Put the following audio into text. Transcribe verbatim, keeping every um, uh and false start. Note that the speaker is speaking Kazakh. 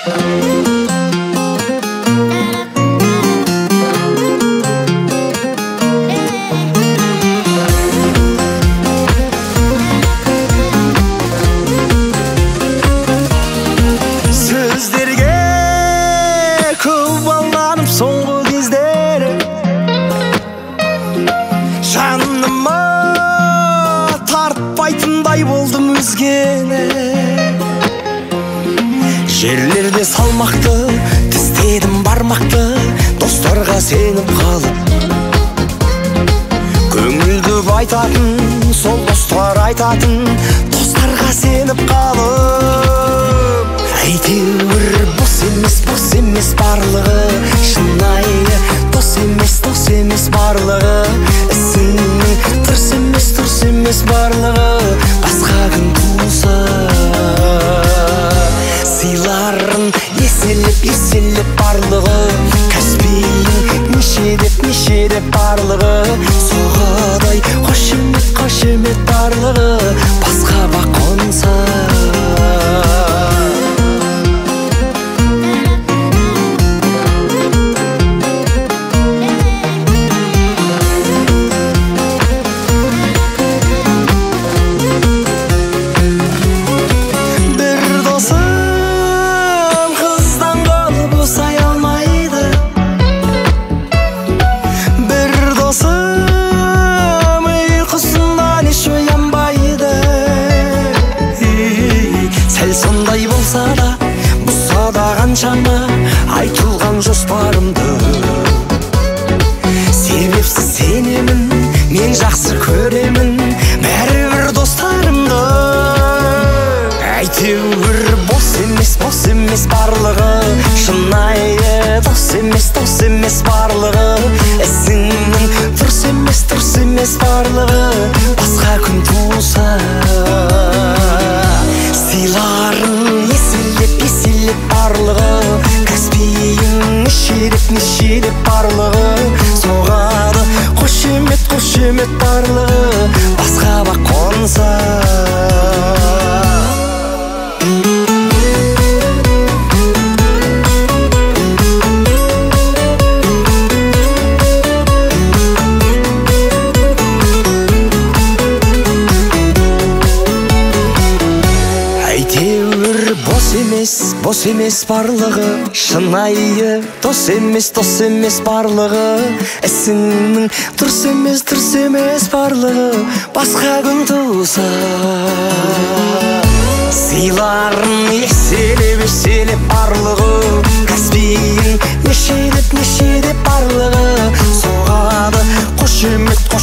Сөздерге көп алданып соңғы кездері жаныма тартпайтындай болдым өзгені. Жерлерде салмақты тістедім бармақты, достарға сеніп қалып көңілді айтатын, сол достар айтатын, достарға сеніп қалып. Әйтеуір бос емес, бос емес барлығы, шынайы дос емес, дос емес барлығы, ісіңнің дұрыс емес, дұрыс емес барлығы, басқа күн туса сыйларын еселеп, еселеп барлығы, кәспейін неше деп, неше деп барлығы, соғадай қошемет, қошемет барлығы, басқа бақ қонса. Сондай болса да, бұзса да қаншама айтылған жоспарымды, себепсіз сенемін, мен жақсы көремін бәрібір достарымды. Әйтеуір бос емес, бос емес барлығы, шынайы дос емес, дос емес барлығы, ісіңнің дұрыс емес, дұрыс емес барлығы, басқа күн туса сыйларын еселеп, еселеп барлығы, кәспейін неше деп, неше деп барлығы, соғады қошемет, қошемет барлығы, басқа бақ қонса. Бос емес, бос емес барлығы, шынайы дос емес, дос емес барлығы, ісіңнің дұрыс емес, дұрыс емес барлығы, басқа күн туса сыйларын еселеп, еселеп барлығы, кәспейін неше деп, неше деп барлығы, соғады қошемет,